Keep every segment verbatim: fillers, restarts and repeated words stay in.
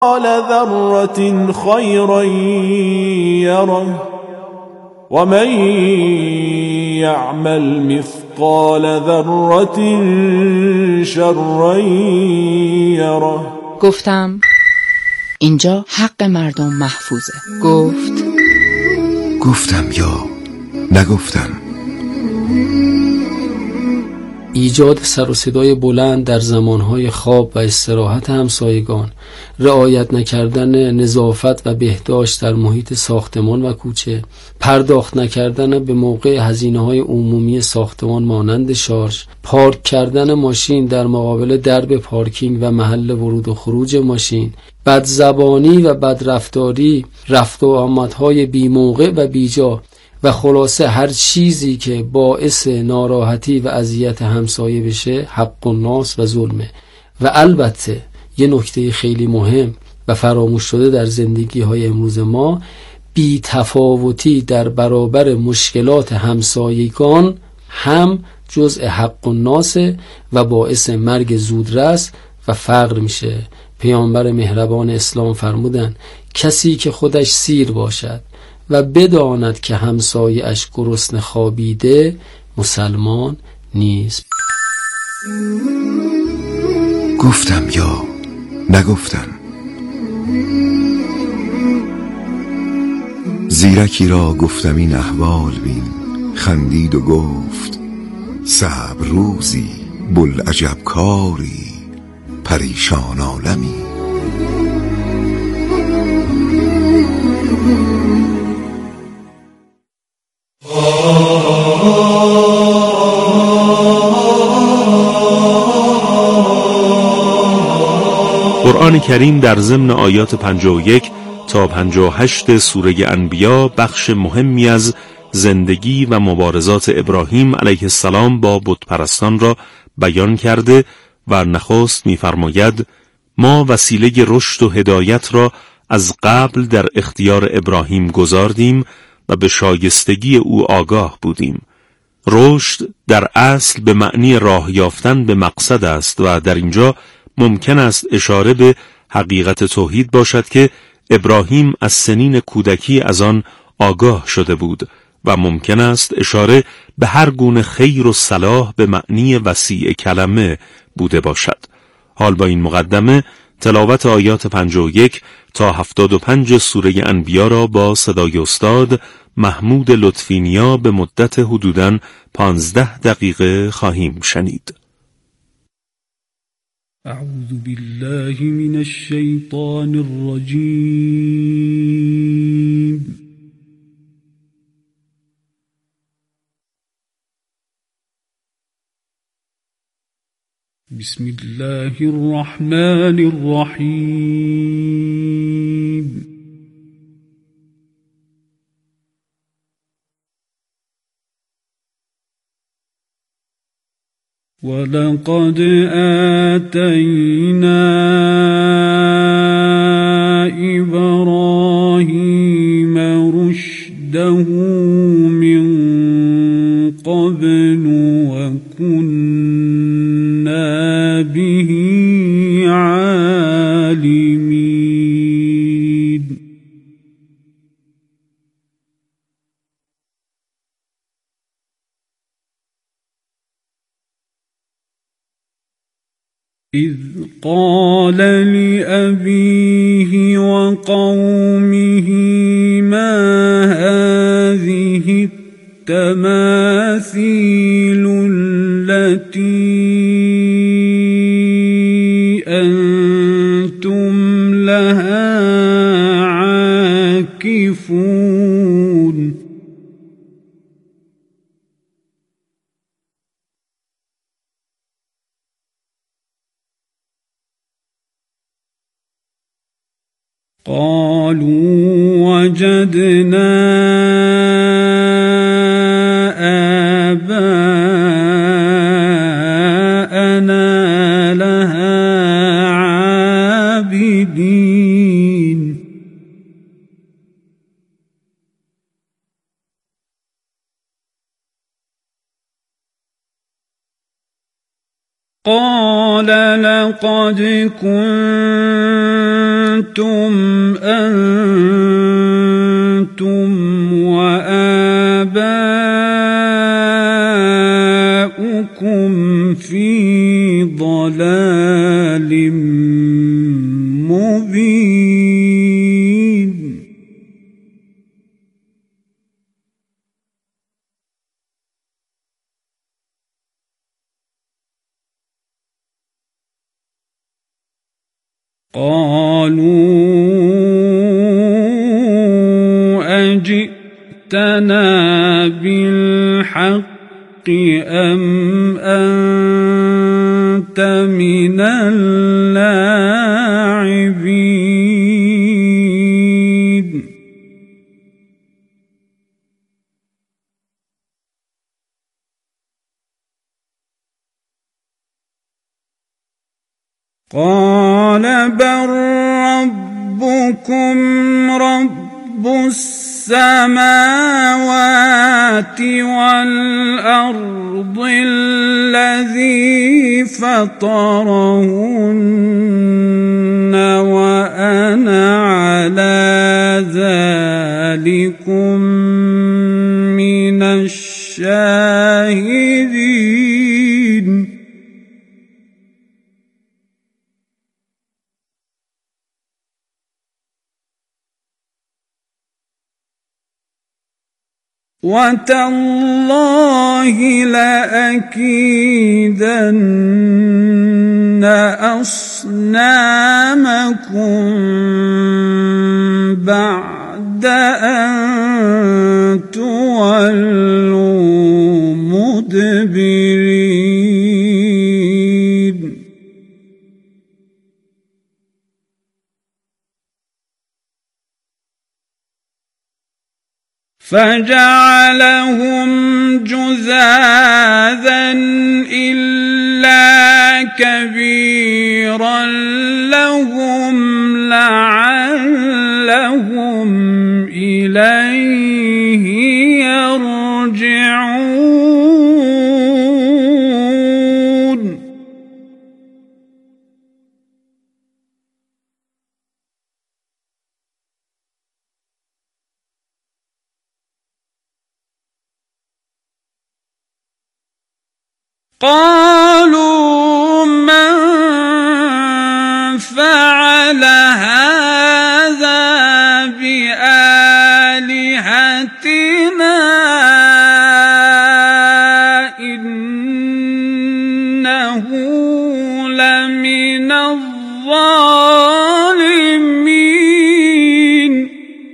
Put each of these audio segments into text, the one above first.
ذرة خيرا يره ومن يعمل مثقال ذرة شرا یره. گفتم اینجا حق مردم محفوظه. گفت گفتم یا نگفتم. ایجاد سر و صدای بلند در زمانهای خواب و استراحت همسایگان، رعایت نکردن نظافت و بهداشت در محیط ساختمان و کوچه، پرداخت نکردن به موقع هزینه‌های عمومی ساختمان مانند شارژ، پارک کردن ماشین در مقابل درب پارکینگ و محل ورود و خروج ماشین، بدزبانی و بدرفتاری، رفت و آمدهای بی موقع و بیجا و خلاصه هر چیزی که باعث ناراحتی و اذیت همسایه بشه حق الناس و ظلمه. و البته یه نکته خیلی مهم و فراموش شده در زندگی های امروز ما، بی تفاوتی در برابر مشکلات همسایگان هم جزء حق الناس و باعث مرگ زودرس و فقر میشه. پیامبر مهربان اسلام فرمودن کسی که خودش سیر باشد و بداند که همسایه اش گرسنه خوابیده مسلمان نیست. گفتم یا نگفتم. زیرکی را گفتم این احوال بین، خندید و گفت صبر روزی بلعجب کاری پریشان عالمی. قرآن کریم در ضمن آیات پنجاه و یک تا پنجاه و هشت سوره انبیا بخش مهمی از زندگی و مبارزات ابراهیم علیه السلام با بتپرستان را بیان کرده و نخست می‌فرماید ما وسیله رشد و هدایت را از قبل در اختیار ابراهیم گذاردیم و به شایستگی او آگاه بودیم. رشد در اصل به معنی راه یافتن به مقصد است و در اینجا ممکن است اشاره به حقیقت توحید باشد که ابراهیم از سنین کودکی از آن آگاه شده بود و ممکن است اشاره به هر گونه خیر و صلاح به معنی وسیع کلمه بوده باشد. حال با این مقدمه تلاوت آیات پنجاه و یک تا هفتاد و پنج سوره انبیا را با صدای استاد محمود لطفینیا به مدت حدوداً پانزده دقیقه خواهیم شنید. اعوذ بالله من الشیطان الرجیم. بسم الله الرحمن الرحیم. ولقد آتينا إبراهيم رشده من قبل وكنا به عالمين. إذ قال لأبيه وقومه ما هذه التماثيل التي أنتم لها عاكفون. قالوا وجدنا آباءنا لها عابدين. قال قال لقد كنتم أنتم وآباؤكم في ضلال مبين. قالوا أجئتنا بالحق أم أنت من اللاعبين. قال بل ربكم رب السماوات والأرض الذي فطرهن وأنا على ذلكم من الشاهدين. وتالله لأكيدن أصنامكم بعد أن تولوا مدبرين. فجعلهم جذاذا إلا كبيرا لهم لعلهم إليه يرجعون. قالوا من فعل هذا بآلهتنا إنه لمن الظالمين.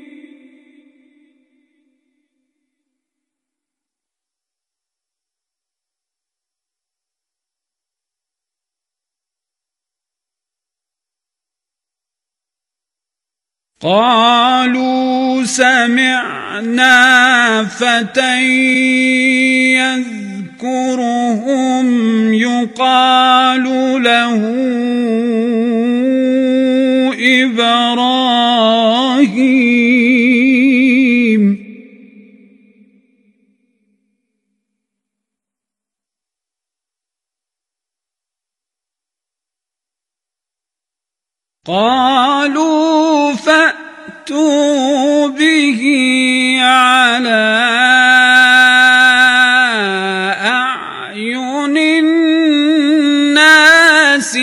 قالوا سمعنا فتى يذكرهم يقال له إبراهيم. قالوا فأتوا به على أعين الناس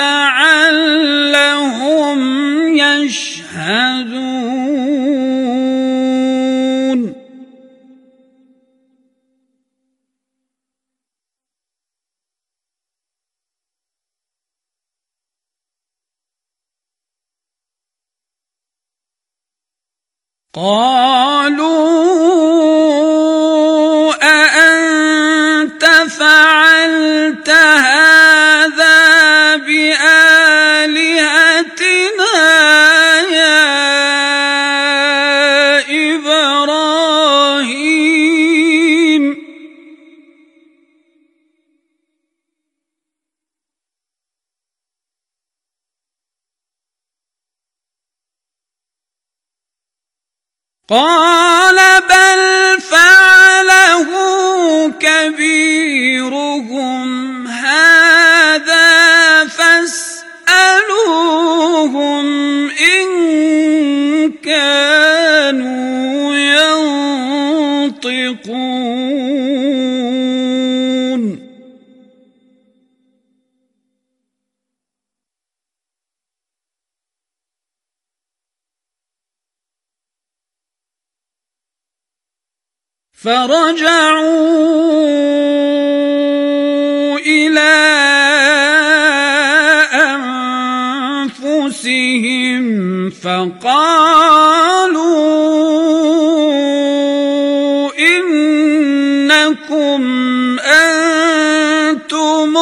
لعلهم يشهدون. قالوا أأنت فعلت هذا بآلهتنا يا إبراهيم. قال بل فعله كبيرهم هذا فرجعوا إلى أنفسهم فقالوا إنكم أنتم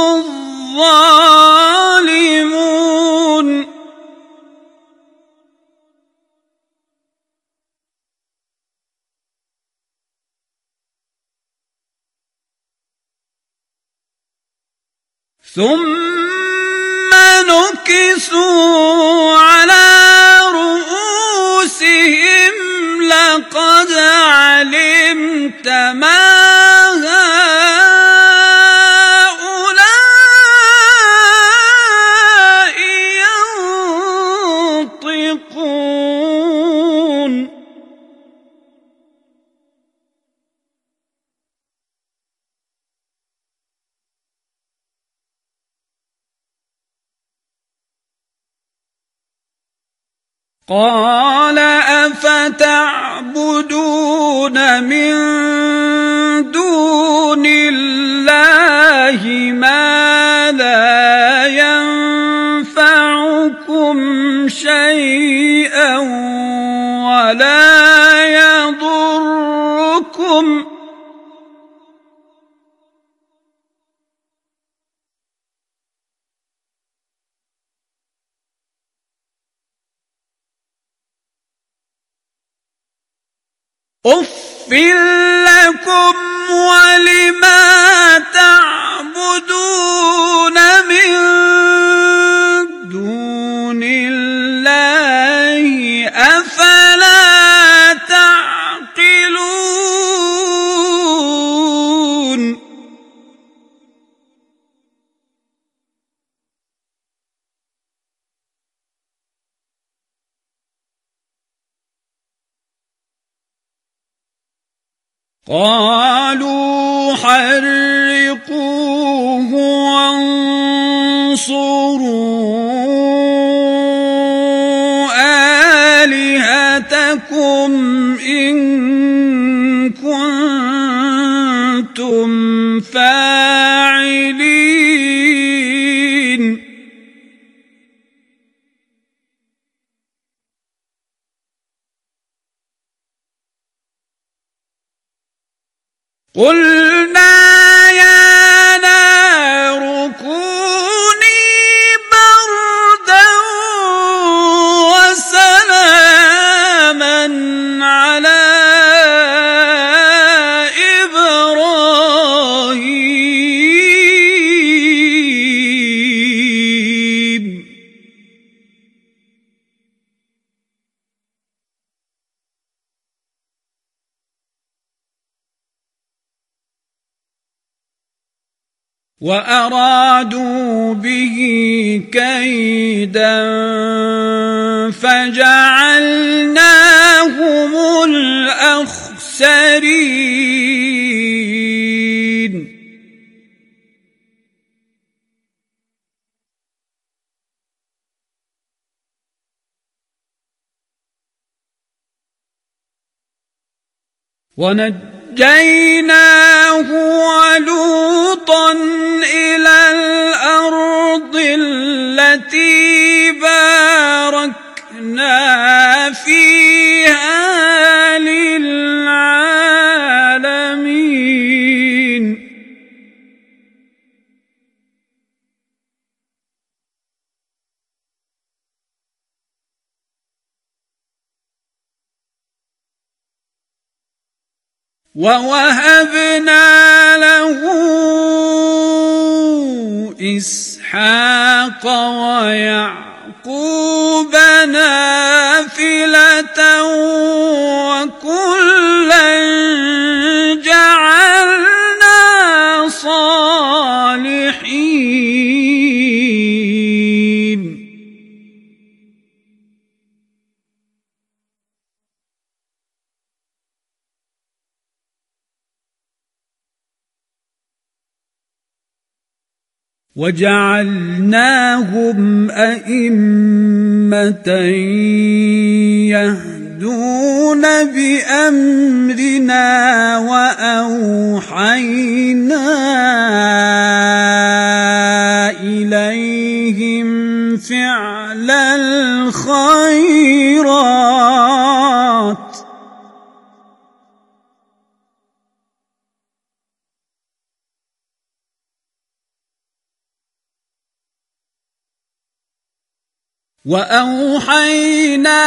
الظالمون ثم نكسوا على رؤوسهم لقد علمت ما هؤلاء ينطقون قال أفتعبدون من دون الله ما لا ينفعكم شيئا ولا يضركم أُفٍّ لكم ولما تعبدون من دون الله أفلا تعقلون قالوا حرقوه وانصروا آلهتكم إن كنتم فاعلين قلنا يا نار كوني بردا وسلاما على إبراهيم وأرادوا به كيدا فجعلناهم الأخسرين ونجيناه ولوطا إلى الأرض التي باركنا فيها للعالمين ووهبنا له إسحاق ويعقوب نافلة وكلا جعلنا صالحين وجعلناهم أئمة يهدون يهتدون بأمرنا وأوحينا إليهم فعل الخيرات وأوحينا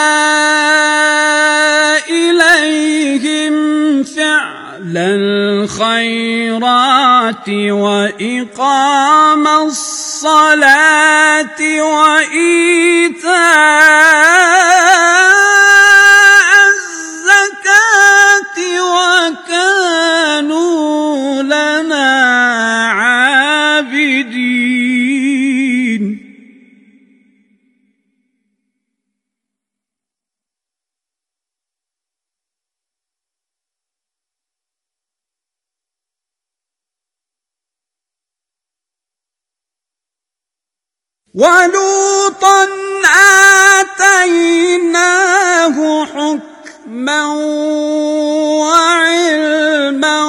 إليهم فعل الخيرات وإقام الصلاة وإيتاء الزكاة وكانوا لنا عابدين ولوطا آتيناه حكما وعلما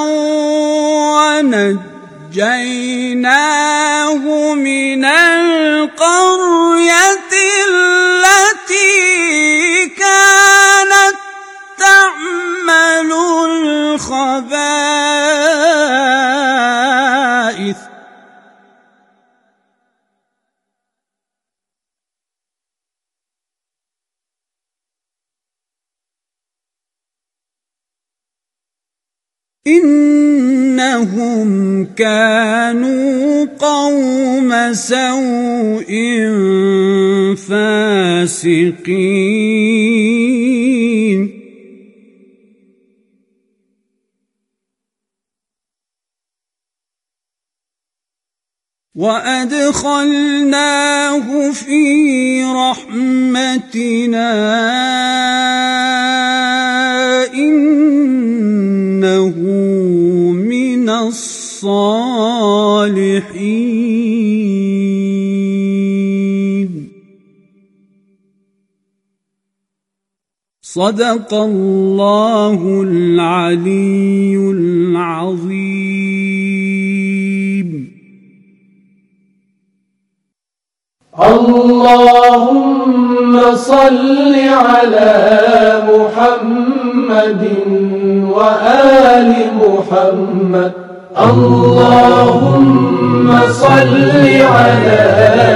ونجيناه من القرية التي كانت تعمل الخبائث إنهم كانوا قوم سوء فاسقين وأدخلناه في رحمتنا إنه من الصالحين صدق الله العلي العظيم. اللهم صل على محمد وآل محمد. اللهم صل على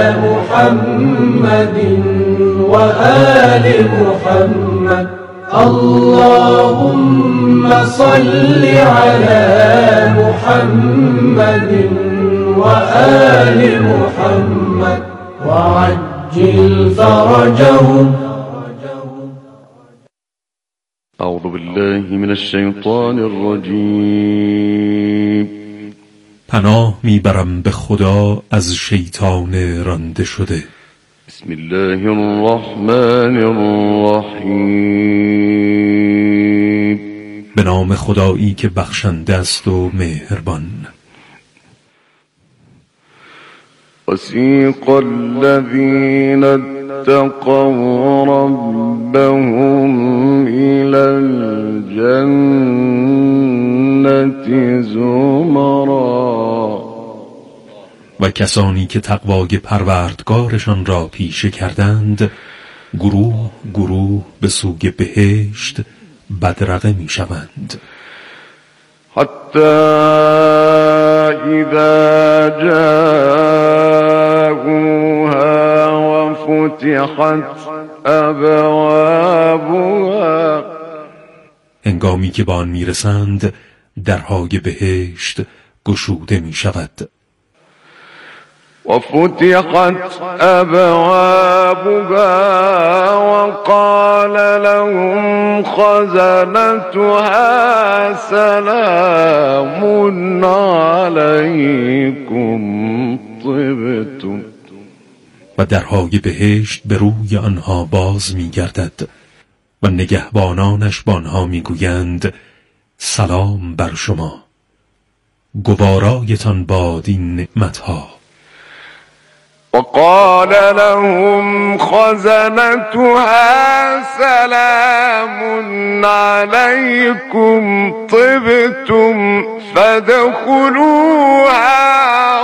محمد وآل محمد. اللهم صل على محمد وآل محمد وعجل فرجهم. أعوذ بالله من الشیطان الرجیم. پناه میبرم به خدا از شیطان رانده شده. بسم الله الرحمن الرحیم. به نام خدایی که بخشنده است و مهربان. وسیق الذین اتقوا ربهم إلى الجنة زمرا. و کسانی که تقوای پروردگارشان را پیشه کردند گروه گروه به سوی بهشت بدرقه می شوند. حتی اذا جاءوها وفتحت ابوابها. هنگامی که به آن میرسند درهای بهشت گشوده می شود. وفتحت ابوابها وقال لهم خزنتها سلام علیکم طبتم. و درهای بهشت به روی آنها باز می گردد و نگهبانانش با آنها می گویند سلام بر شما، گوارایتان باد این نعمتها. وقال لهم خزنتها سلام عليكم طبتم فادخلوها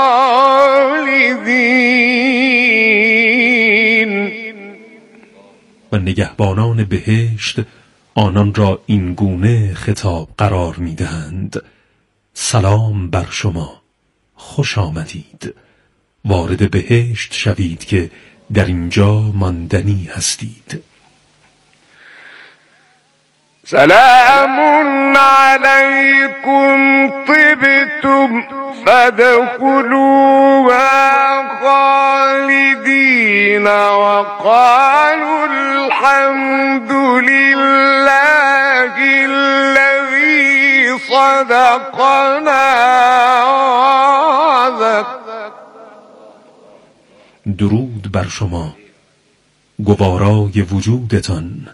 خالدین. و نگهبانان بهشت آنان را این گونه خطاب قرار می‌دهند: سلام بر شما، خوش آمدید، وارد بهشت شوید که در اینجا ماندنی هستید. سلام علیکم طبتم فادخلوها خالدین وقالوا الحمد لله الذی صدقنا وعده. درود بر شما، گوارای وجودتان،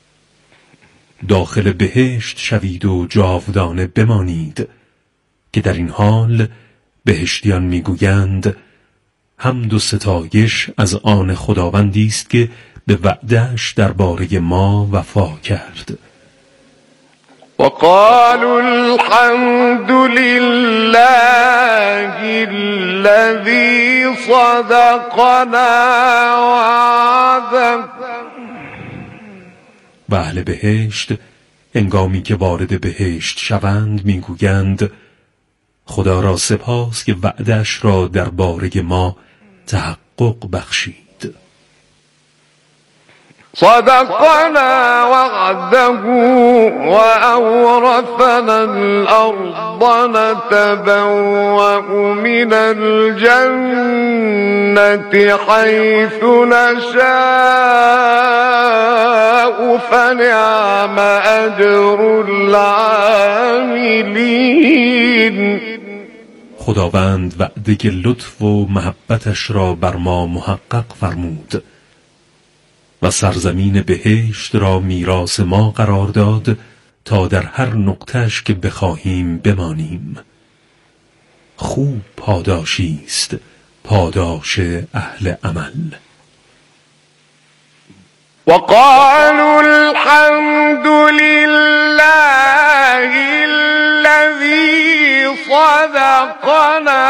داخل بهشت شوید و جاودانه بمانید، که در این حال بهشتیان میگویند حمد و ستایش از آن خداوندی است که به وعده‌اش درباره ما وفا کرد. وقالوا الحمد لله الذي صدقنا وعده. و اهل بهشت هنگامی که وارد بهشت شوند میگویند خدا را سپاس که وعده‌اش را درباره ما تحقق بخشید. صدقنا وعده وأورثنا الأرض نتبوأ من الجنة حيث نشاء فنعم أجر العاملين. خداوند وعده لطف و محبتش را بر ما محقق فرمود و سرزمین بهشت را میراث ما قرار داد تا در هر نقطه‌اش که بخواهیم بمانیم. خوب پاداشی است پاداش اهل عمل. وقالوا الحمد لله الذي صدقنا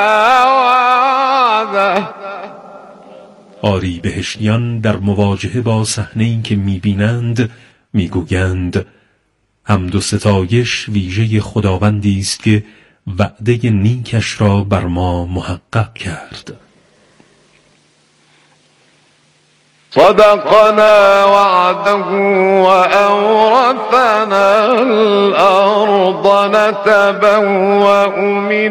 وعده. آری بهشتیان در مواجهه با صحنه‌ای که می‌بینند میگویند حمد و ستایش ویژه خداوندی است که وعده نیکش را بر ما محقق کرد. صدقنا وعده وأورثنا الأرض نتبوأ من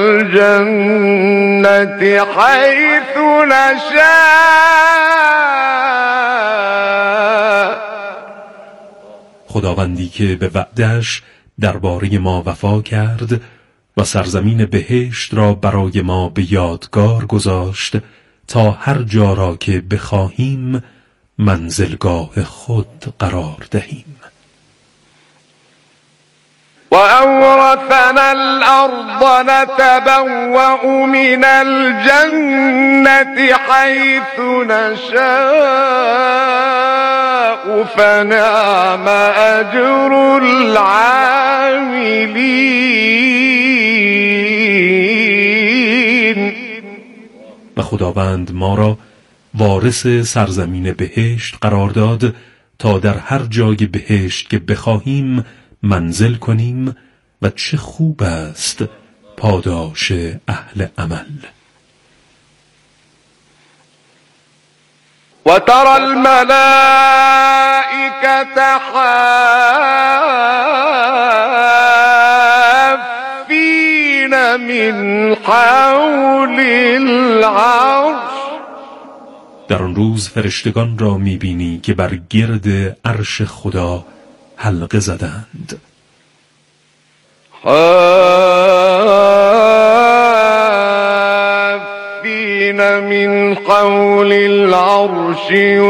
الجنة حيث نشاء. خداوندی که به وعده‌اش درباره ما وفا کرد و سرزمین بهشت را برای ما به یادگار گذاشت تا هر جا را که بخواهیم منزلگاه خود قرار دهیم. و اورثنا الارض نتبوأ من الجنة حيث نشاء فنعم اجر العاملين. و خداوند ما را وارث سرزمین بهشت قرار داد تا در هر جای بهشت که بخواهیم منزل کنیم و چه خوب است پاداش اهل عمل. و ترى الملائكة حافين من حول العرش. در آن روز فرشتگان را می‌بینی که بر گرد عرش خدا حلقه زدند. حافين من حول العرش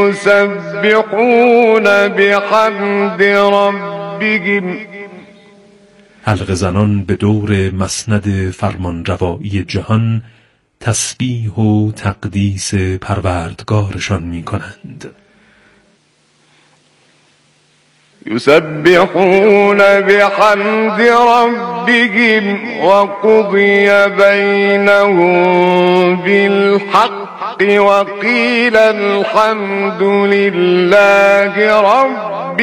يسبحون بحمد ربهم. حلقه زنان به دور مسند فرمانروایی جهان تسبیح و تقدیس پروردگارشان می کنند. یسبحون بحمد ربهم وقضی بینهم بالحق وقیل الحمد لله رب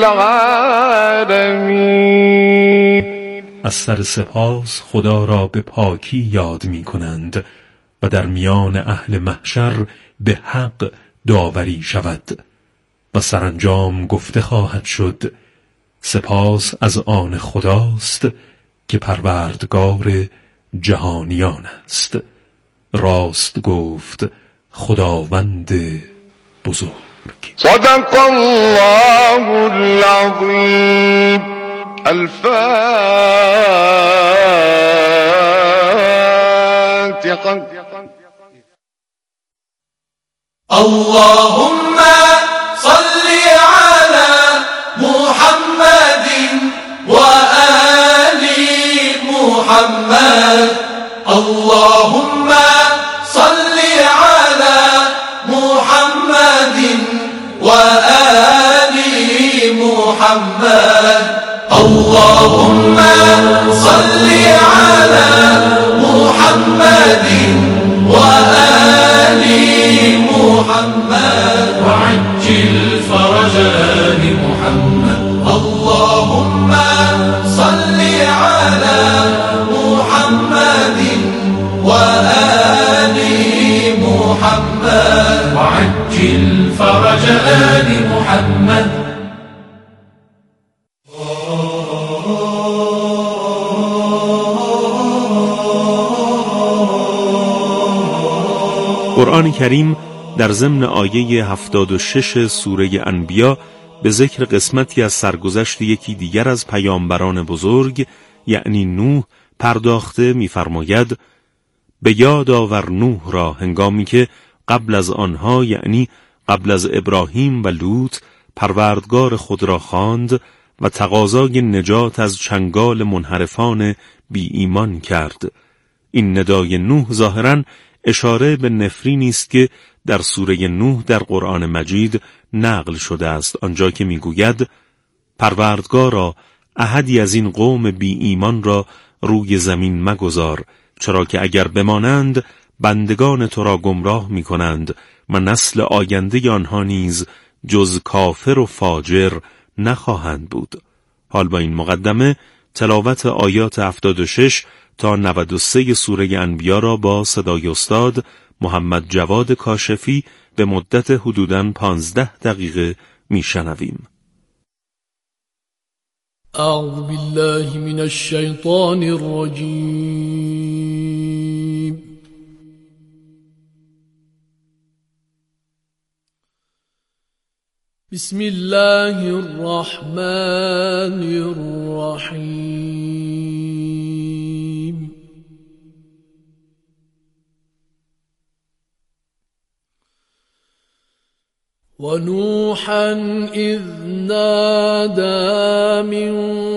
العالمین. از سر سپاس خدا را به پاکی یاد می کنند و در میان اهل محشر به حق داوری شود و سرانجام گفته خواهد شد سپاس از آن خداست که پروردگار جهانیان است. راست گفت خداوند بزرگ. صدق الله العظیم. الفاتحة. اللهم صل على محمد وآل محمد. اللهم صل على محمد وآل محمد. اللهم صل على محمد وآل محمد وعجل فرجا لمحمد. اللهم صل على محمد وآل محمد وعجل فرجا لمحمد. قرآن کریم در ضمن آیه هفتاد و شش سوره انبیا به ذکر قسمتی از سرگذشت یکی دیگر از پیامبران بزرگ یعنی نوح پرداخته می‌فرماید به یاد آور نوح را هنگامی که قبل از آنها یعنی قبل از ابراهیم و لوط پروردگار خود را خواند و تقاضای نجات از چنگال منحرفان بی ایمان کرد. این ندای نوح ظاهراً اشاره به نفرینی است که در سوره نوح در قرآن مجید نقل شده است، آنجا که میگوید پروردگارا احدی از این قوم بی ایمان را روی زمین مگذار، چرا که اگر بمانند بندگان تو را گمراه می کنند و نسل آینده آنها نیز جز کافر و فاجر نخواهند بود. حال با این مقدمه تلاوت آیات هفتاد و شش تا نود و سه سوره انبیا را با صدای استاد محمد جواد کاشفی به مدت حدوداً پانزده دقیقه میشنویم. اعوذ بالله من الشیطان الرجیم. بسم الله الرحمن الرحیم. ونوحا إذ نادى من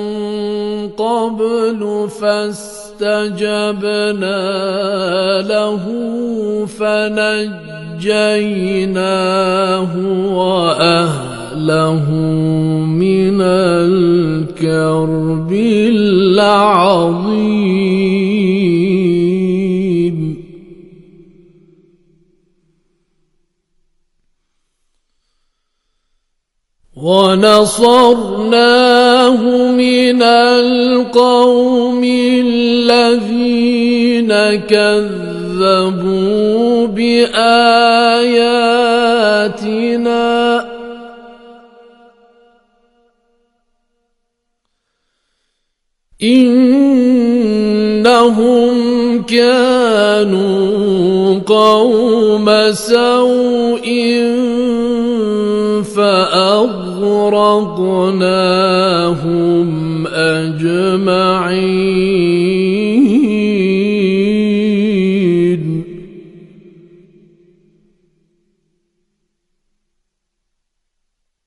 قبل فاستجبنا له فنجيناه وأهله من الكرب العظيم. ونصرناه من القوم الذين كذبوا بآياتنا إنهم كانوا قوم سوء فأغرقناهم أجمعين.